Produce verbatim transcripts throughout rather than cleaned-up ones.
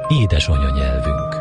édes anyanyelvünk.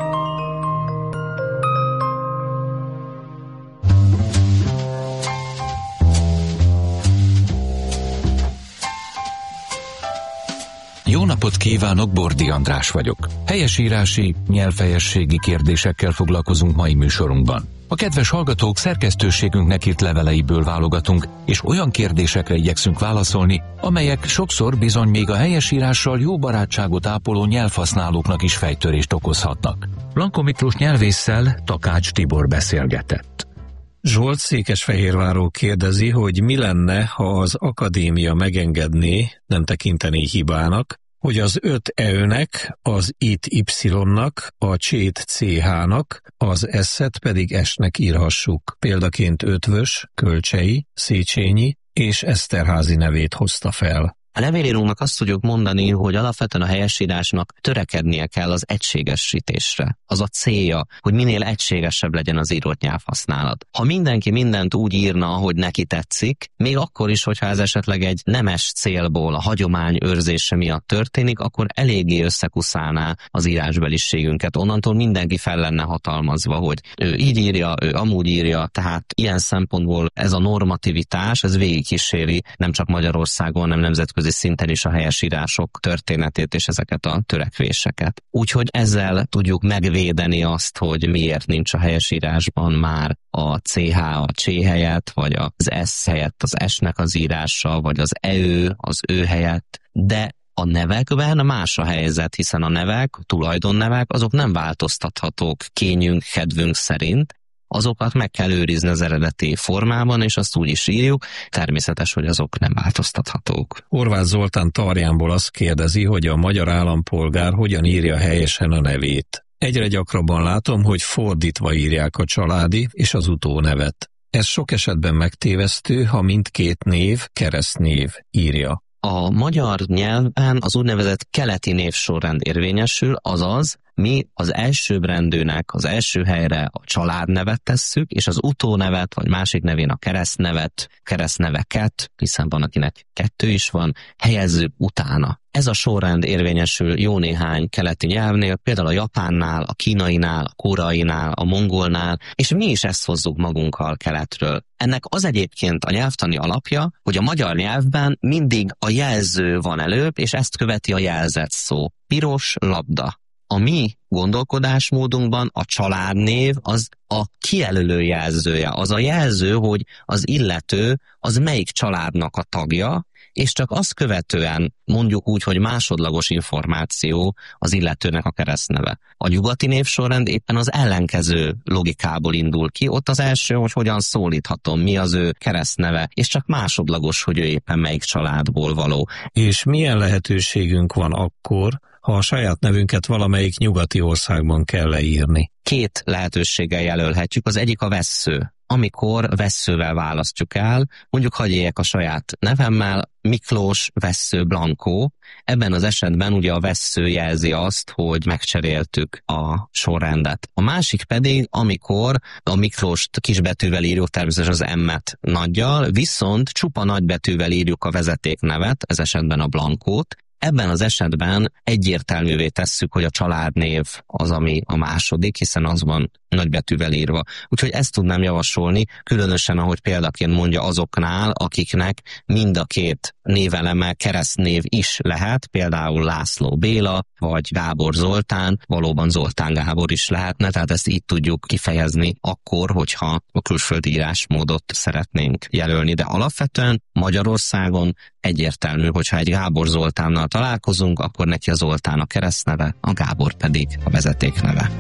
Jó napot kívánok, Bordi András vagyok. Helyesírási, nyelvfejességi kérdésekkel foglalkozunk mai műsorunkban. A kedves hallgatók szerkesztőségünknek írt leveleiből válogatunk, és olyan kérdésekre igyekszünk válaszolni, amelyek sokszor bizony még a helyesírással jó barátságot ápoló nyelvhasználóknak is fejtörést okozhatnak. Blanko Miklós nyelvésszel Takács Tibor beszélgetett. Zsolt Székesfehérvárról kérdezi, hogy mi lenne, ha az akadémia megengedné, nem tekintené hibának, hogy az öt E-nek, az it Y-nak, a C-t C H-nak, az S-et pedig S-nek írhassuk. Példaként Ötvös, Kölcsei, Széchenyi és Eszterházy nevét hozta fel. A levélírónak azt tudjuk mondani, hogy alapvetően a helyesírásnak törekednie kell az egységesítésre. Az a célja, hogy minél egységesebb legyen az írott nyelvhasználat. Ha mindenki mindent úgy írna, ahogy neki tetszik, még akkor is, hogyha ez esetleg egy nemes célból, a hagyomány őrzése miatt történik, akkor eléggé összekuszálná az írásbeliségünket. Onnantól mindenki fel lenne hatalmazva, hogy ő így írja, ő amúgy írja, tehát ilyen szempontból ez a normativitás, ez végigkíséri nem csak Magyarországon, hanem nemzetközi szinten is a helyesírások történetét és ezeket a törekvéseket. Úgyhogy ezzel tudjuk megvédeni azt, hogy miért nincs a helyesírásban már a C H a C helyett, vagy az S helyett az S-nek az írása, vagy az E Ö az Ö helyett, de a nevekben más a helyzet, hiszen a nevek, a tulajdonnevek, azok nem változtathatók kényünk, kedvünk szerint, azokat meg kell őrizni az eredeti formában, és azt úgy is írjuk, természetes, hogy azok nem változtathatók. Horváth Zoltán Tarjánból azt kérdezi, hogy a magyar állampolgár hogyan írja helyesen a nevét. Egyre gyakrabban látom, hogy fordítva írják a családi és az utónevet. Ez sok esetben megtévesztő, ha mindkét név keresztnév írja. A magyar nyelvben az úgynevezett keleti névsorrend érvényesül, azaz mi az elsőbbrendűnek az első helyre a családnevet tesszük, és az utónevet, vagy másik nevén a keresztnevet, keresztneveket, hiszen van, akinek kettő is van, helyezzük utána. Ez a sorrend érvényesül jó néhány keleti nyelvnél, például a japánnál, a kínainál, a koreainál, a mongolnál, és mi is ezt hozzuk magunkkal keletről. Ennek az egyébként a nyelvtani alapja, hogy a magyar nyelvben mindig a jelző van előbb, és ezt követi a jelzett szó. Piros labda. A mi gondolkodásmódunkban a családnév az a kijelölő jelzője. Az a jelző, hogy az illető az melyik családnak a tagja, és csak azt követően mondjuk úgy, hogy másodlagos információ az illetőnek a keresztneve. A nyugati névsorrend éppen az ellenkező logikából indul ki. Ott az első, hogy hogyan szólíthatom, mi az ő keresztneve, és csak másodlagos, hogy ő éppen melyik családból való. És milyen lehetőségünk van akkor, ha a saját nevünket valamelyik nyugati országban kell leírni? Két lehetőséggel jelölhetjük. Az egyik a vessző. Amikor vesszővel választjuk el, mondjuk hagyj éljek a saját nevemmel, Miklós Vessző Blanko. Ebben az esetben ugye a vessző jelzi azt, hogy megcseréltük a sorrendet. A másik pedig, amikor a Miklóst kisbetűvel írjuk, természetesen az M-et nagyjal, viszont csupa nagybetűvel írjuk a vezetéknevet, ez esetben a Blankót. Ebben az esetben egyértelművé tesszük, hogy a családnév az, ami a második, hiszen az van nagybetűvel írva. Úgyhogy ezt tudnám javasolni, különösen, ahogy példaként mondja azoknál, akiknek mind a két néveleme keresztnév is lehet, például László Béla, vagy Gábor Zoltán, valóban Zoltán Gábor is lehetne, tehát ezt így tudjuk kifejezni akkor, hogyha a külföldi írásmódot szeretnénk jelölni, de alapvetően Magyarországon egyértelmű, hogyha egy Gábor Zoltánnal találkozunk, akkor neki a Zoltán a keresztneve, a Gábor pedig a vezetékneve.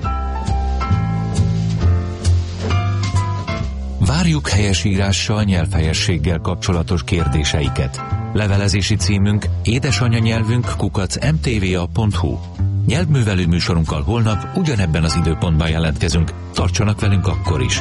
Várjuk helyesírással, nyelvhelyességgel kapcsolatos kérdéseiket. Levelezési címünk édesanyanyelvünk kukac m t v a pont h u. Nyelvművelő műsorunkkal holnap ugyanebben az időpontban jelentkezünk. Tartsanak velünk akkor is!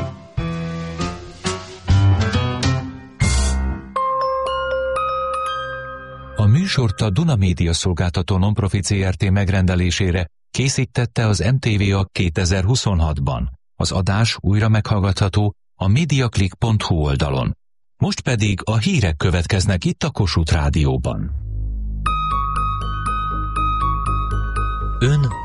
A műsort a Duna Média Szolgáltató Nonprofit Zrt. Megrendelésére készítette az em té vé á kétezer-huszonhatban. Az adás újra meghallgatható a mediaclick pont h u oldalon. Most pedig a hírek következnek itt a Kossuth Rádióban. Ön